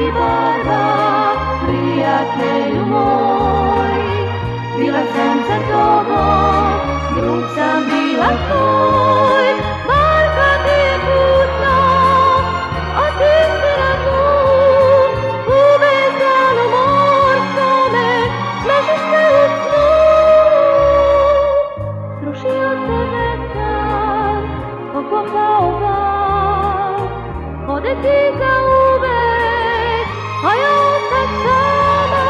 ti barba, prijatelju moj. Bila sam sa tobom, drug sam bila tvoj. Barka ti je putna, a ti si na dnu. U bezdanu morskome, smešiš se u snu. Srušio se vetar, okopao val. Ode ti za uvek, a ja ostah sama.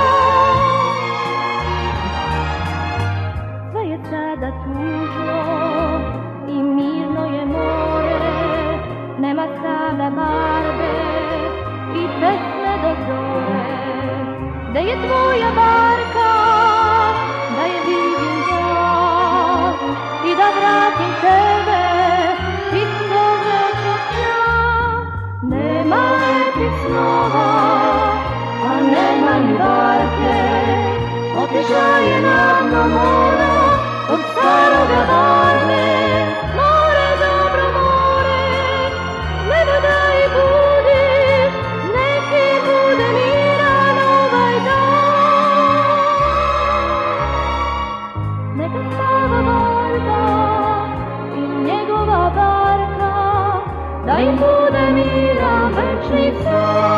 Sve je sada tužno i mirno je more. Nema sada barbe i pesme do zore. Da je tvoja barka, da je vidim ja i da vratim tebe iz svog večnog sna. Nema lepih snova, a nema ni barke. Otišla je na dno mora od staroga barme. More, dobro more, nebodaj i budiš, neki bude miran ovaj dan. Neka spava barka i njegova barka, da im bude miran večni san.